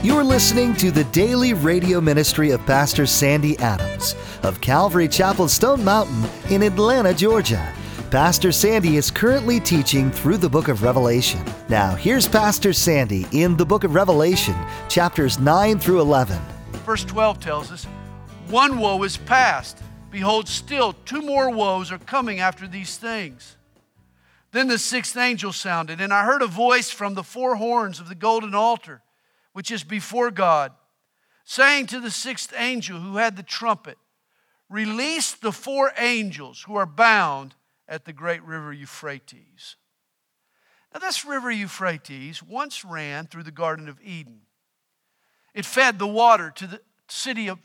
You're listening to the daily radio ministry of Pastor Sandy Adams of Calvary Chapel Stone Mountain in Atlanta, Georgia. Pastor Sandy is currently teaching through the book of Revelation. Now, here's Pastor Sandy in the book of Revelation, chapters 9 through 11. Verse 12 tells us, "One woe is past. Behold, still 2 more woes are coming after these things." Then the 6th angel sounded, and I heard a voice from the 4 horns of the golden altar, which is before God, saying to the 6th angel who had the trumpet, "Release the 4 angels who are bound at the great river Euphrates." Now this river Euphrates once ran through the Garden of Eden. It fed water to the city of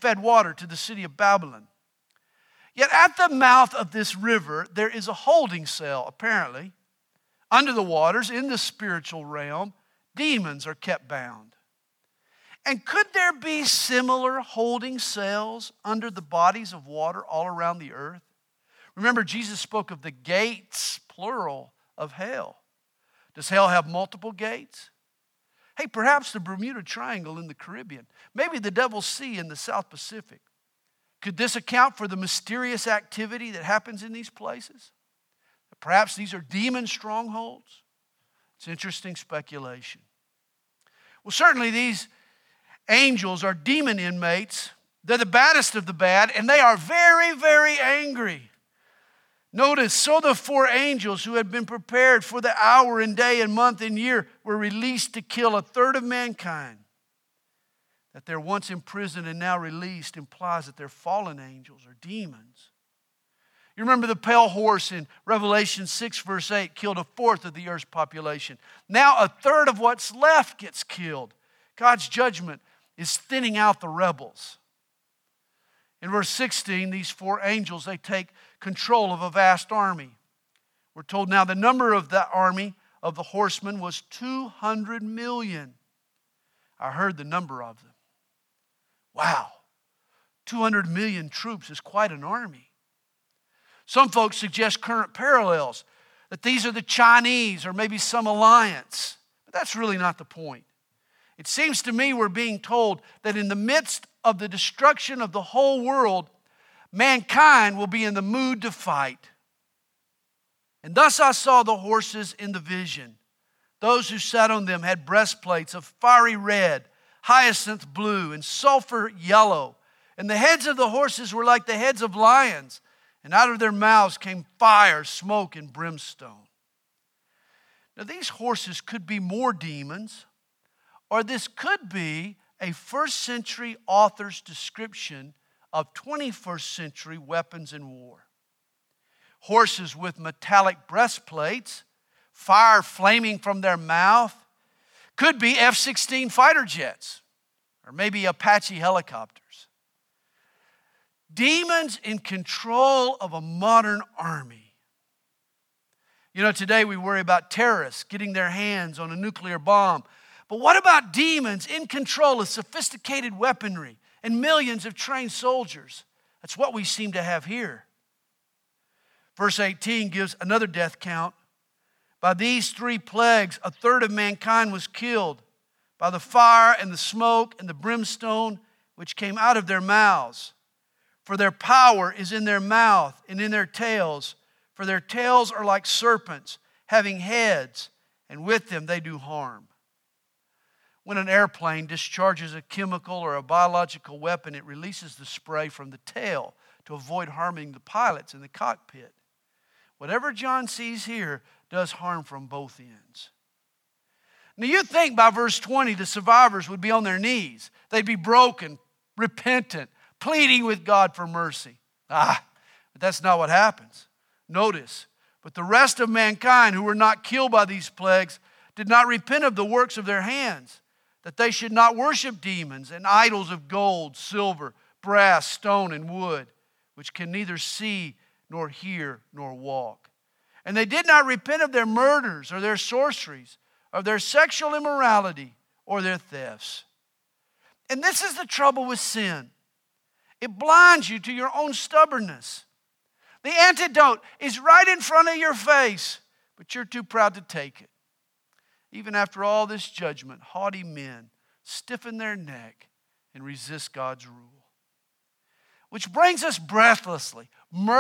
Babylon. Yet at the mouth of this river there is a holding cell, apparently. Under the waters, in the spiritual realm, demons are kept bound. And could there be similar holding cells under the bodies of water all around the earth? Remember, Jesus spoke of the gates, plural, of hell. Does hell have multiple gates? Hey, perhaps the Bermuda Triangle in the Caribbean. Maybe the Devil's Sea in the South Pacific. Could this account for the mysterious activity that happens in these places? Perhaps these are demon strongholds? It's interesting speculation. Well, certainly these angels are demon inmates. They're the baddest of the bad, and they are very, very angry. Notice, so the 4 angels who had been prepared for the hour and day and month and year were released to kill 1/3 of mankind. That they're once imprisoned and now released implies that they're fallen angels or demons. You remember the pale horse in Revelation 6 verse 8 killed 1/4 of the earth's population. Now 1/3 of what's left gets killed. God's judgment is thinning out the rebels. In verse 16, these 4 angels, they take control of a vast army. We're told now the number of the army of the horsemen was 200 million. I heard the number of them. Wow, 200 million troops is quite an army. Some folks suggest current parallels, that these are the Chinese or maybe some alliance. But that's really not the point. It seems to me we're being told that in the midst of the destruction of the whole world, mankind will be in the mood to fight. And thus I saw the horses in the vision. Those who sat on them had breastplates of fiery red, hyacinth blue, and sulfur yellow. And the heads of the horses were like the heads of lions, and out of their mouths came fire, smoke, and brimstone. Now these horses could be more demons, or this could be a 1st century author's description of 21st century weapons in war. Horses with metallic breastplates, fire flaming from their mouth, could be F-16 fighter jets, or maybe Apache helicopters. Demons in control of a modern army. You know, today we worry about terrorists getting their hands on a nuclear bomb. But what about demons in control of sophisticated weaponry and millions of trained soldiers? That's what we seem to have here. Verse 18 gives another death count. By these 3 plagues, 1/3 of mankind was killed by the fire and the smoke and the brimstone which came out of their mouths. For their power is in their mouth and in their tails. For their tails are like serpents, having heads, and with them they do harm. When an airplane discharges a chemical or a biological weapon, it releases the spray from the tail to avoid harming the pilots in the cockpit. Whatever John sees here does harm from both ends. Now you think by verse 20 the survivors would be on their knees. They'd be broken, repentant, pleading with God for mercy. But that's not what happens. Notice, but the rest of mankind who were not killed by these plagues did not repent of the works of their hands, that they should not worship demons and idols of gold, silver, brass, stone, and wood, which can neither see nor hear nor walk. And they did not repent of their murders or their sorceries, of their sexual immorality or their thefts. And this is the trouble with sin. It blinds you to your own stubbornness. The antidote is right in front of your face, but you're too proud to take it. Even after all this judgment, haughty men stiffen their neck, and resist God's rule. Which brings us breathlessly,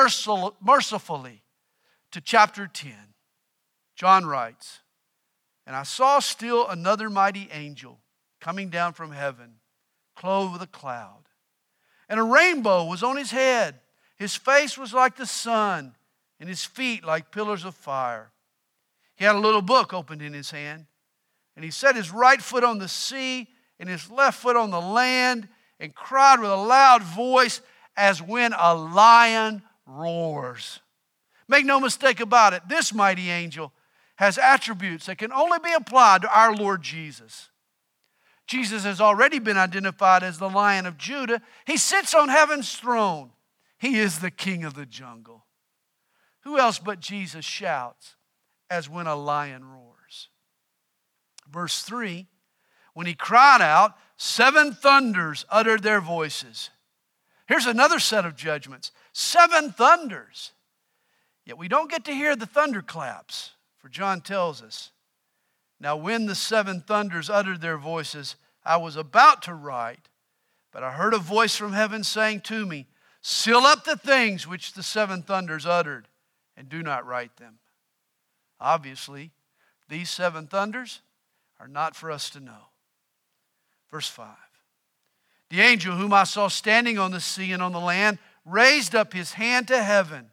mercifully to chapter 10. John writes, "And I saw still another mighty angel coming down from heaven, clothed with a cloud. And a rainbow was on his head. His face was like the sun, and his feet like pillars of fire. He had a little book opened in his hand, and he set his right foot on the sea and his left foot on the land, and cried with a loud voice as when a lion roars." Make no mistake about it, this mighty angel has attributes that can only be applied to our Lord Jesus. Jesus has already been identified as the Lion of Judah. He sits on heaven's throne. He is the King of the jungle. Who else but Jesus shouts as when a lion roars? Verse 3, when he cried out, 7 thunders uttered their voices. Here's another set of judgments. 7 thunders. Yet we don't get to hear the thunderclaps, for John tells us, "Now when the 7 thunders uttered their voices, I was about to write, but I heard a voice from heaven saying to me, 'Seal up the things which the 7 thunders uttered, and do not write them.'" Obviously, these 7 thunders are not for us to know. Verse 5. "The angel whom I saw standing on the sea and on the land raised up his hand to heaven."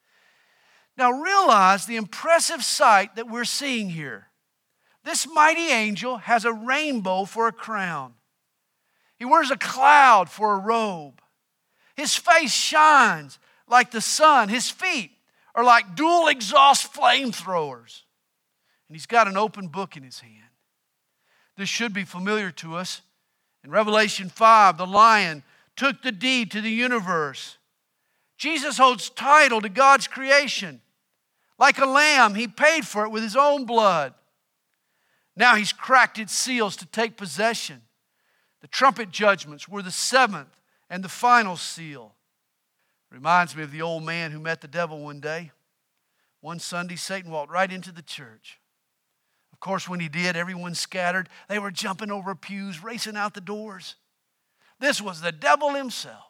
Now realize the impressive sight that we're seeing here. This mighty angel has a rainbow for a crown. He wears a cloud for a robe. His face shines like the sun. His feet are like dual exhaust flamethrowers. And he's got an open book in his hand. This should be familiar to us. In Revelation 5, the lion took the deed to the universe. Jesus holds title to God's creation. Like a lamb, he paid for it with his own blood. Now he's cracked its seals to take possession. The trumpet judgments were the 7th and the final seal. Reminds me of the old man who met the devil one day. One Sunday, Satan walked right into the church. Of course, when he did, everyone scattered. They were jumping over pews, racing out the doors. This was the devil himself.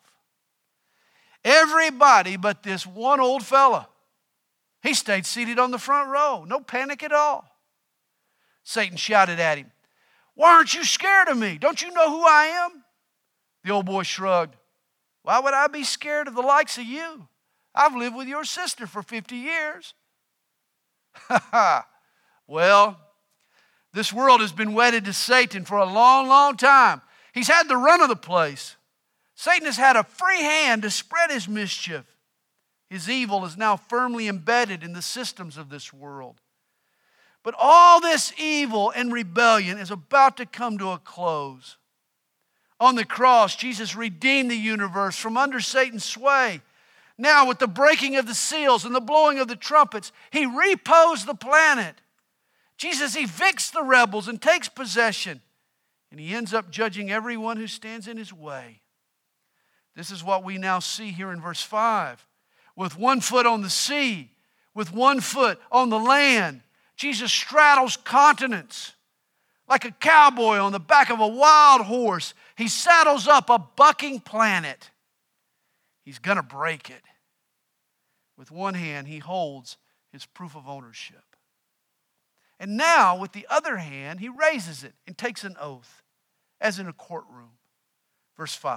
Everybody but this one old fella. He stayed seated on the front row. No panic at all. Satan shouted at him, "Why aren't you scared of me? Don't you know who I am?" The old boy shrugged. "Why would I be scared of the likes of you? I've lived with your sister for 50 years. Ha ha. Well, this world has been wedded to Satan for a long, long time. He's had the run of the place. Satan has had a free hand to spread his mischief. His evil is now firmly embedded in the systems of this world. But all this evil and rebellion is about to come to a close. On the cross, Jesus redeemed the universe from under Satan's sway. Now, with the breaking of the seals and the blowing of the trumpets, he reposed the planet. Jesus evicts the rebels and takes possession. And he ends up judging everyone who stands in his way. This is what we now see here in verse 5. With one foot on the sea, with one foot on the land, Jesus straddles continents. Like a cowboy on the back of a wild horse, he saddles up a bucking planet. He's going to break it. With one hand, he holds his proof of ownership. And now, with the other hand, he raises it and takes an oath, as in a courtroom. Verse 5.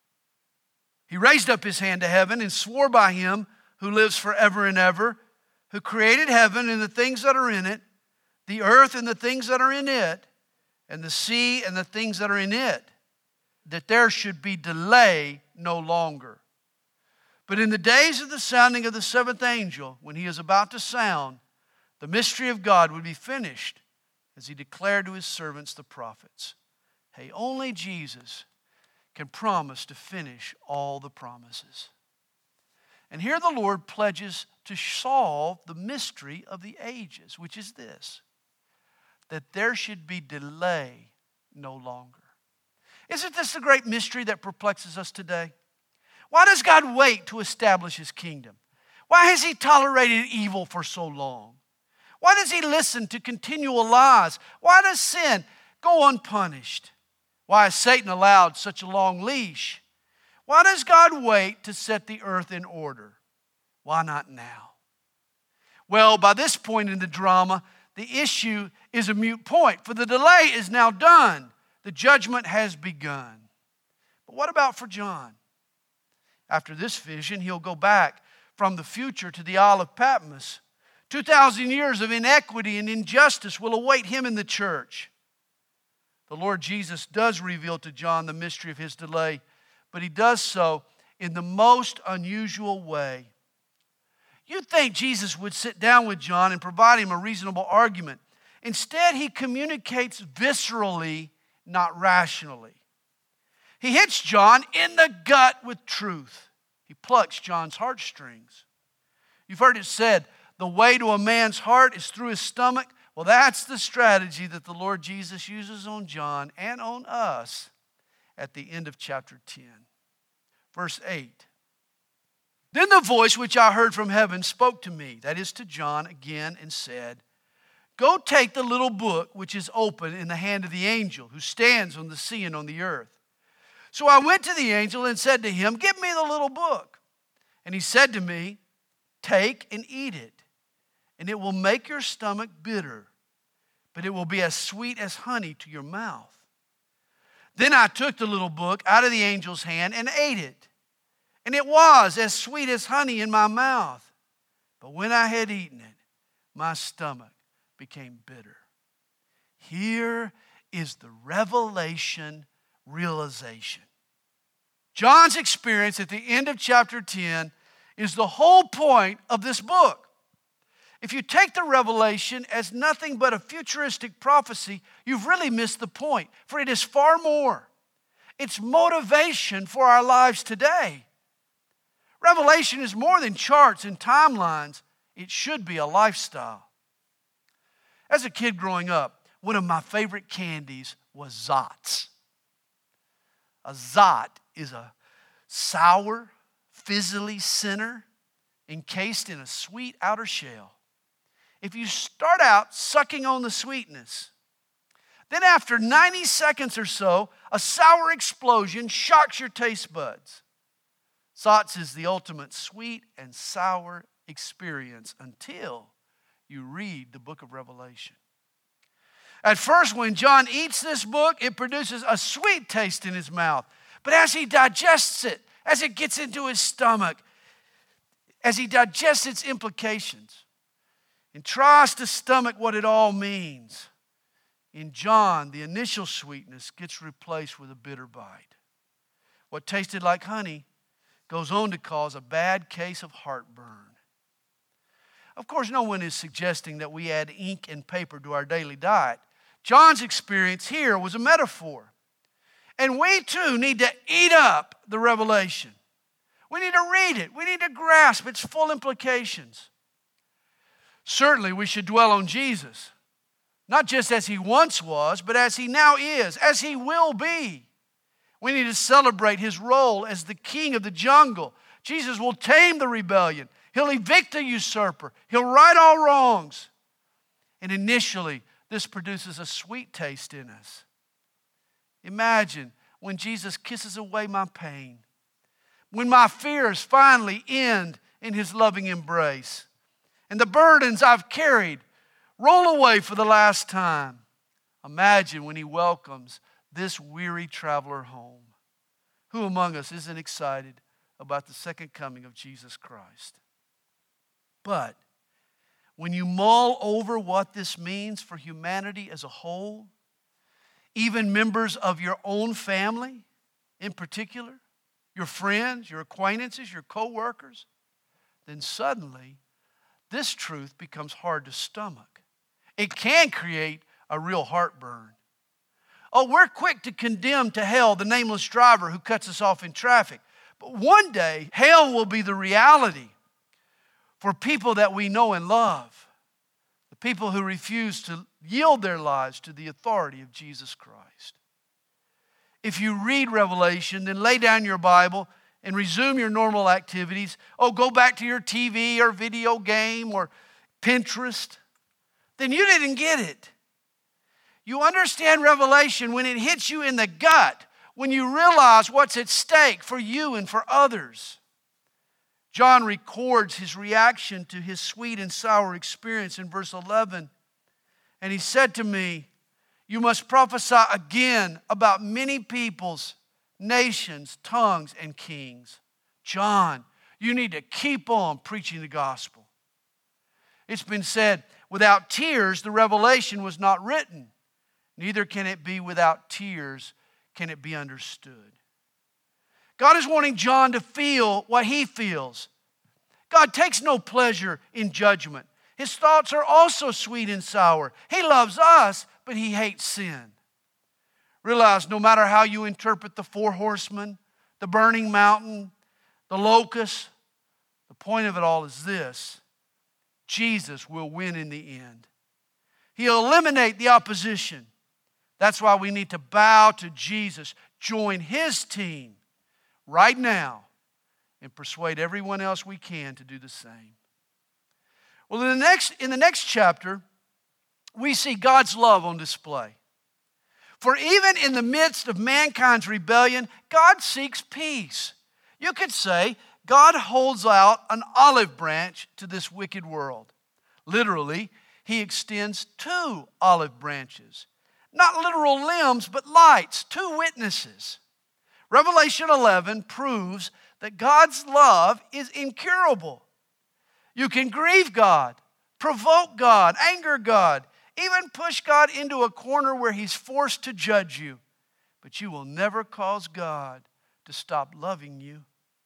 He raised up his hand to heaven and swore by him who lives forever and ever, who created heaven and the things that are in it, the earth and the things that are in it, and the sea and the things that are in it, that there should be delay no longer. But in the days of the sounding of the 7th angel, when he is about to sound, the mystery of God would be finished, as he declared to his servants the prophets. Hey, only Jesus can promise to finish all the promises. And here the Lord pledges to solve the mystery of the ages, which is this, that there should be delay no longer. Isn't this the great mystery that perplexes us today? Why does God wait to establish his kingdom? Why has he tolerated evil for so long? Why does he listen to continual lies? Why does sin go unpunished? Why has Satan allowed such a long leash? Why does God wait to set the earth in order? Why not now? Well, by this point in the drama, the issue is a moot point, for the delay is now done. The judgment has begun. But what about for John? After this vision, he'll go back from the future to the Isle of Patmos. 2,000 years of inequity and injustice will await him in the church. The Lord Jesus does reveal to John the mystery of his delay, but he does so in the most unusual way. You'd think Jesus would sit down with John and provide him a reasonable argument. Instead, he communicates viscerally, not rationally. He hits John in the gut with truth. He plucks John's heartstrings. You've heard it said, the way to a man's heart is through his stomach. Well, that's the strategy that the Lord Jesus uses on John and on us at the end of chapter 10. Verse 8. Then the voice which I heard from heaven spoke to me, that is to John again, and said, Go take the little book which is open in the hand of the angel who stands on the sea and on the earth. So I went to the angel and said to him, Give me the little book. And he said to me, Take and eat it, and it will make your stomach bitter, but it will be as sweet as honey to your mouth. Then I took the little book out of the angel's hand and ate it, and it was as sweet as honey in my mouth. But when I had eaten it, my stomach became bitter. Here is the revelation realization. John's experience at the end of chapter 10 is the whole point of this book. If you take the revelation as nothing but a futuristic prophecy, you've really missed the point, for it is far more. It's motivation for our lives today. Revelation is more than charts and timelines. It should be a lifestyle. As a kid growing up, one of my favorite candies was Zots. A Zot is a sour, fizzly center encased in a sweet outer shell. If you start out sucking on the sweetness, then after 90 seconds or so, a sour explosion shocks your taste buds. Zots is the ultimate sweet and sour experience until you read the book of Revelation. At first, when John eats this book, it produces a sweet taste in his mouth. But as he digests it, as it gets into his stomach, as he digests its implications, and tries to stomach what it all means, in John, the initial sweetness gets replaced with a bitter bite. What tasted like honey goes on to cause a bad case of heartburn. Of course, no one is suggesting that we add ink and paper to our daily diet. John's experience here was a metaphor. And we too need to eat up the revelation. We need to read it. We need to grasp its full implications. Certainly, we should dwell on Jesus, not just as he once was, but as he now is, as he will be. We need to celebrate his role as the king of the jungle. Jesus will tame the rebellion. He'll evict the usurper. He'll right all wrongs. And initially, this produces a sweet taste in us. Imagine when Jesus kisses away my pain, when my fears finally end in his loving embrace, and the burdens I've carried roll away for the last time. Imagine when he welcomes this weary traveler home. Who among us isn't excited about the second coming of Jesus Christ? But when you mull over what this means for humanity as a whole, even members of your own family in particular, your friends, your acquaintances, your co-workers, then suddenly this truth becomes hard to stomach. It can create a real heartburn. Oh, we're quick to condemn to hell the nameless driver who cuts us off in traffic. But one day, hell will be the reality for people that we know and love. The people who refuse to yield their lives to the authority of Jesus Christ. If you read Revelation, then lay down your Bible and resume your normal activities. Oh, go back to your TV or video game or Pinterest. Then you didn't get it. You understand Revelation when it hits you in the gut, when you realize what's at stake for you and for others. John records his reaction to his sweet and sour experience in verse 11. And he said to me, you must prophesy again about many peoples, nations, tongues, and kings. John, you need to keep on preaching the gospel. It's been said, without tears, the revelation was not written. Neither can it be without tears, can it be understood. God is wanting John to feel what he feels. God takes no pleasure in judgment. His thoughts are also sweet and sour. He loves us, but he hates sin. Realize no matter how you interpret the four horsemen, the burning mountain, the locust, the point of it all is this: Jesus will win in the end. He'll eliminate the opposition. That's why we need to bow to Jesus, join his team right now, and persuade everyone else we can to do the same. Well, in the next chapter, we see God's love on display. For even in the midst of mankind's rebellion, God seeks peace. You could say God holds out an olive branch to this wicked world. Literally, he extends two olive branches. Not literal limbs, but lights, two witnesses. Revelation 11 proves that God's love is incurable. You can grieve God, provoke God, anger God, even push God into a corner where he's forced to judge you. But you will never cause God to stop loving you.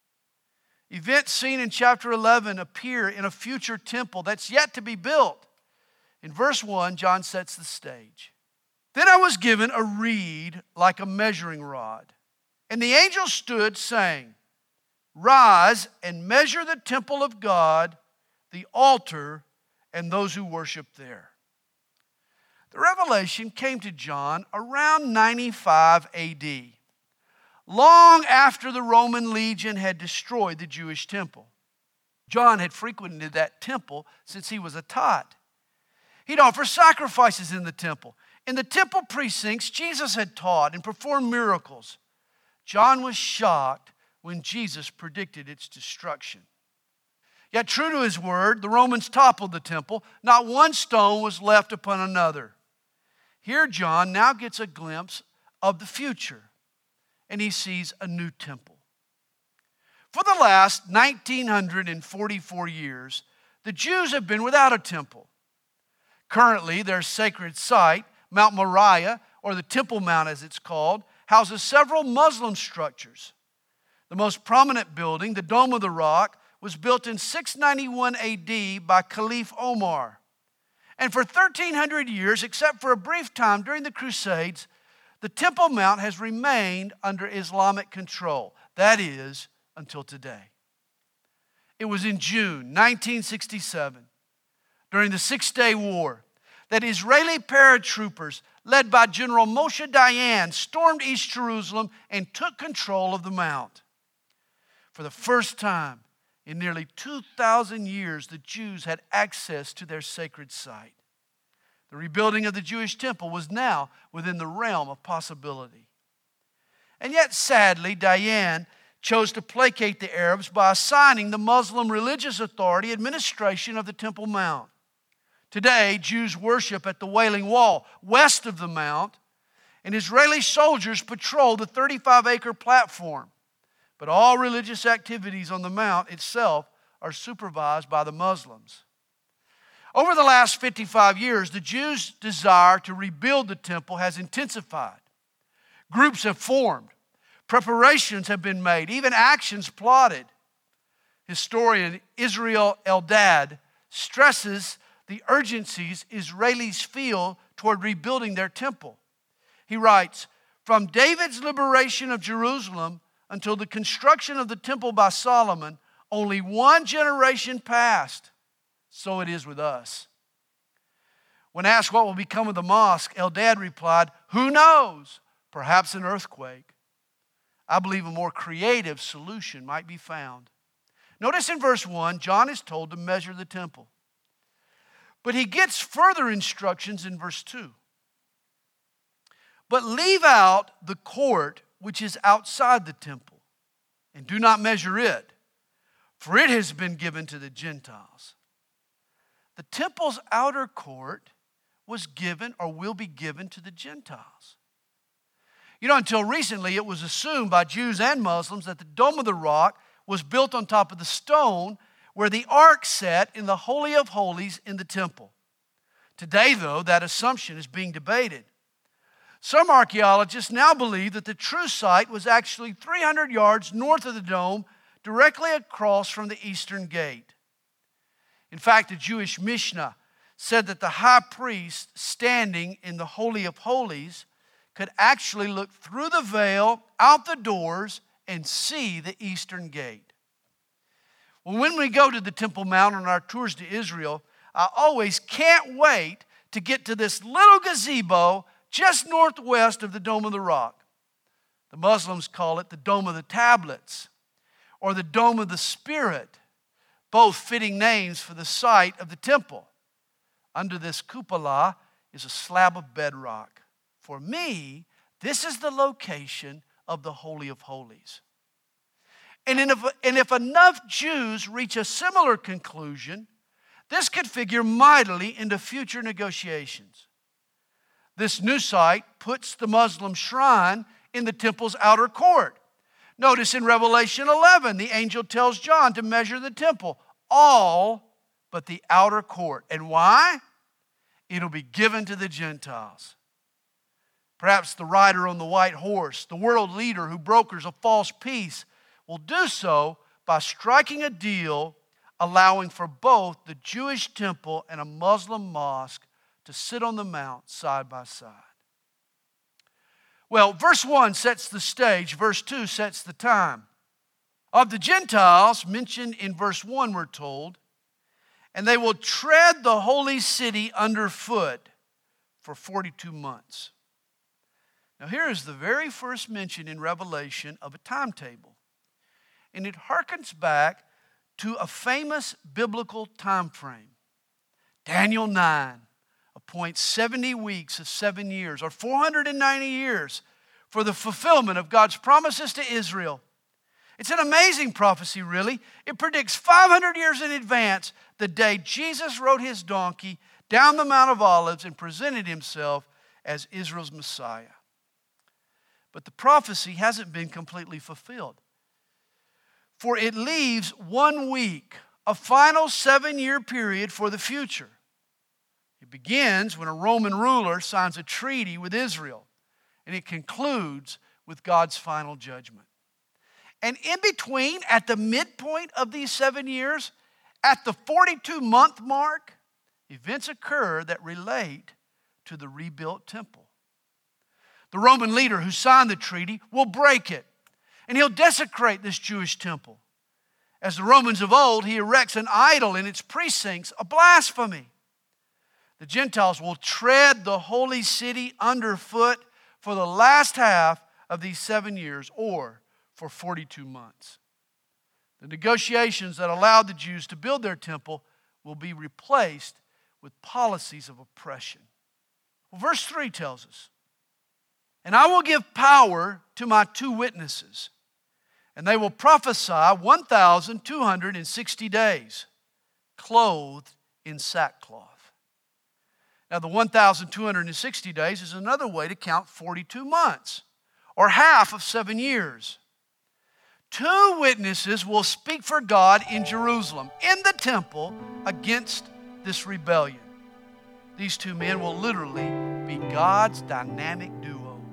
Events seen in chapter 11 appear in a future temple that's yet to be built. In verse 1, John sets the stage. Then I was given a reed like a measuring rod, and the angel stood saying, rise and measure the temple of God, the altar, and those who worship there. The revelation came to John around 95 AD, long after the Roman legion had destroyed the Jewish temple. John had frequented that temple since he was a tot. He'd offer sacrifices in the temple. In the temple precincts, Jesus had taught and performed miracles. John was shocked when Jesus predicted its destruction. Yet true to his word, the Romans toppled the temple. Not one stone was left upon another. Here John now gets a glimpse of the future, and he sees a new temple. For the last 1944 years, the Jews have been without a temple. Currently, their sacred site, Mount Moriah, or the Temple Mount as it's called, houses several Muslim structures. The most prominent building, the Dome of the Rock, was built in 691 AD by Caliph Omar. And for 1,300 years, except for a brief time during the Crusades, the Temple Mount has remained under Islamic control. That is, until today. It was in June 1967, during the Six-Day War, that Israeli paratroopers led by General Moshe Dayan stormed East Jerusalem and took control of the mount. For the first time in nearly 2,000 years, the Jews had access to their sacred site. The rebuilding of the Jewish temple was now within the realm of possibility. And yet, sadly, Dayan chose to placate the Arabs by assigning the Muslim religious authority administration of the Temple Mount. Today, Jews worship at the Wailing Wall, west of the Mount, and Israeli soldiers patrol the 35-acre platform. But all religious activities on the Mount itself are supervised by the Muslims. Over the last 55 years, the Jews' desire to rebuild the temple has intensified. Groups have formed. Preparations have been made, even actions plotted. Historian Israel Eldad stresses the urgencies Israelis feel toward rebuilding their temple. He writes, from David's liberation of Jerusalem until the construction of the temple by Solomon, only one generation passed. So it is with us. When asked what will become of the mosque, Eldad replied, who knows? Perhaps an earthquake. I believe a more creative solution might be found. Notice in verse 1, John is told to measure the temple. But he gets further instructions in verse 2. But leave out the court which is outside the temple, and do not measure it, for it has been given to the Gentiles. The temple's outer court was given or will be given to the Gentiles. You know, until recently, it was assumed by Jews and Muslims that the Dome of the Rock was built on top of the stone where the ark sat in the Holy of Holies in the temple. Today, though, that assumption is being debated. Some archaeologists now believe that the true site was actually 300 yards north of the dome, directly across from the eastern gate. In fact, the Jewish Mishnah said that the high priest standing in the Holy of Holies could actually look through the veil, out the doors, and see the eastern gate. Well, when we go to the Temple Mount on our tours to Israel, I always can't wait to get to this little gazebo just northwest of the Dome of the Rock. The Muslims call it the Dome of the Tablets or the Dome of the Spirit, both fitting names for the site of the temple. Under this cupola is a slab of bedrock. For me, this is the location of the Holy of Holies. And if enough Jews reach a similar conclusion, this could figure mightily into future negotiations. This new site puts the Muslim shrine in the temple's outer court. Notice in Revelation 11, the angel tells John to measure the temple, all but the outer court. And why? It'll be given to the Gentiles. Perhaps the rider on the white horse, the world leader who brokers a false peace, will do so by striking a deal allowing for both the Jewish temple and a Muslim mosque to sit on the mount side by side. Well, verse 1 sets the stage. Verse 2 sets the time. Of the Gentiles, mentioned in verse 1, we're told, and they will tread the holy city underfoot for 42 months. Now here is the very first mention in Revelation of a timetable. And it harkens back to a famous biblical time frame. Daniel 9 appoints 70 weeks of 7 years, or 490 years, for the fulfillment of God's promises to Israel. It's an amazing prophecy, really. It predicts 500 years in advance the day Jesus rode his donkey down the Mount of Olives and presented himself as Israel's Messiah. But the prophecy hasn't been completely fulfilled. For it leaves 1 week, a final 7-year period for the future. It begins when a Roman ruler signs a treaty with Israel, and it concludes with God's final judgment. And in between, at the midpoint of these 7 years, at the 42-month mark, events occur that relate to the rebuilt temple. The Roman leader who signed the treaty will break it, and he'll desecrate this Jewish temple. As the Romans of old, he erects an idol in its precincts, a blasphemy. The Gentiles will tread the holy city underfoot for the last half of these 7 years, or for 42 months. The negotiations that allowed the Jews to build their temple will be replaced with policies of oppression. Well, verse 3 tells us, "And I will give power to my 2 witnesses, and they will prophesy 1,260 days, clothed in sackcloth." Now, the 1,260 days is another way to count 42 months, or half of 7 years. 2 witnesses will speak for God in Jerusalem, in the temple, against this rebellion. These 2 men will literally be God's dynamic duo.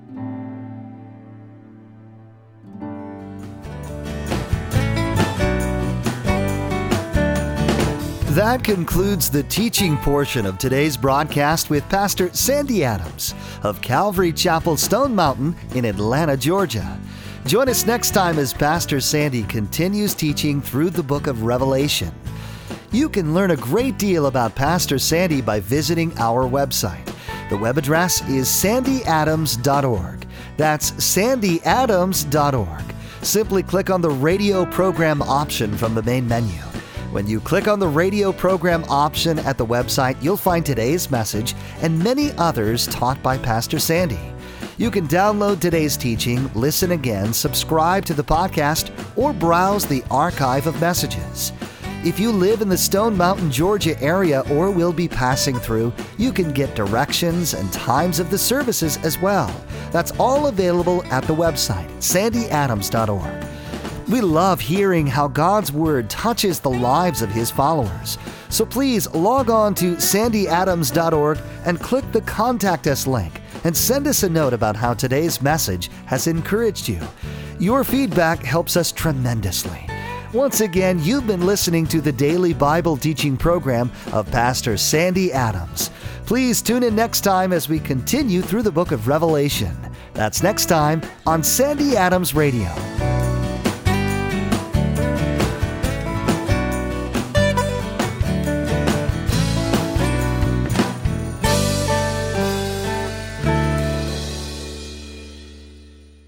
That concludes the teaching portion of today's broadcast with Pastor Sandy Adams of Calvary Chapel Stone Mountain in Atlanta, Georgia. Join us next time as Pastor Sandy continues teaching through the book of Revelation. You can learn a great deal about Pastor Sandy by visiting our website. The web address is sandyadams.org. That's sandyadams.org. Simply click on the radio program option from the main menu. When you click on the radio program option at the website, you'll find today's message and many others taught by Pastor Sandy. You can download today's teaching, listen again, subscribe to the podcast, or browse the archive of messages. If you live in the Stone Mountain, Georgia area or will be passing through, you can get directions and times of the services as well. That's all available at the website, sandyadams.org. We love hearing how God's Word touches the lives of His followers. So please log on to sandyadams.org and click the Contact Us link and send us a note about how today's message has encouraged you. Your feedback helps us tremendously. Once again, you've been listening to the daily Bible teaching program of Pastor Sandy Adams. Please tune in next time as we continue through the book of Revelation. That's next time on Sandy Adams Radio.